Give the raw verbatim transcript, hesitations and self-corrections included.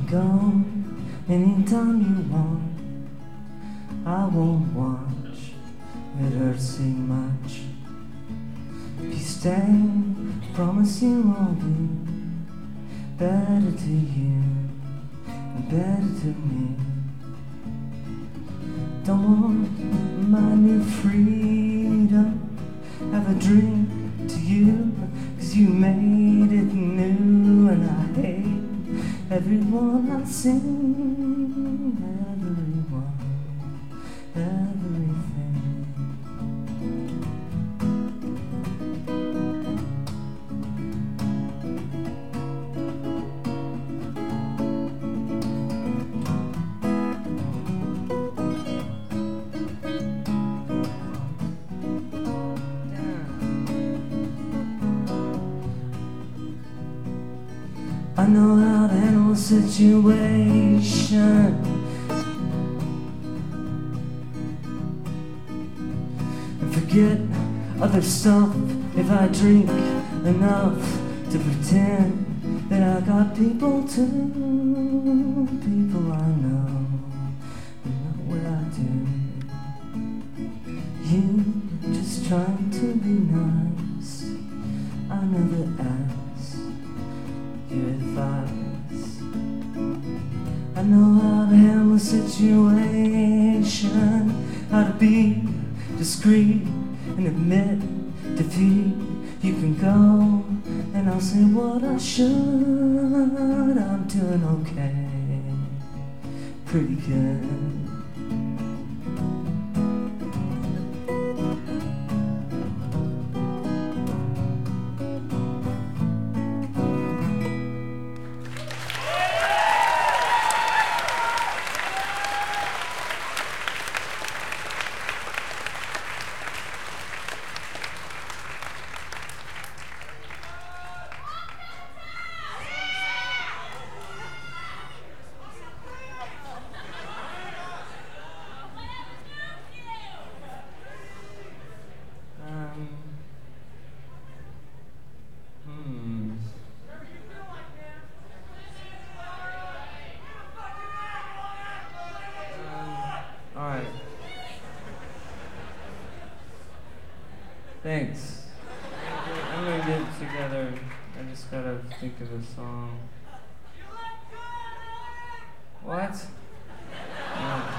can go anytime you want. I won't watch, it hurts too much. If you stay, promise you will be better to you and better to me. Don't want my new freedom, have a drink to you, cause you made it new. And I hate everyone I sing, everyone, everything. I know how to handle a situation, and forget other stuff if I drink enough to pretend that I got people too. People I know, and not what I do. You just trying to be nice, I never asked your advice. I know how to handle a situation, how to be discreet and admit defeat. You can go and I'll say what I should. I'm doing okay, pretty good. Thanks. I'm gonna get it together. I just gotta think of a song. What? No.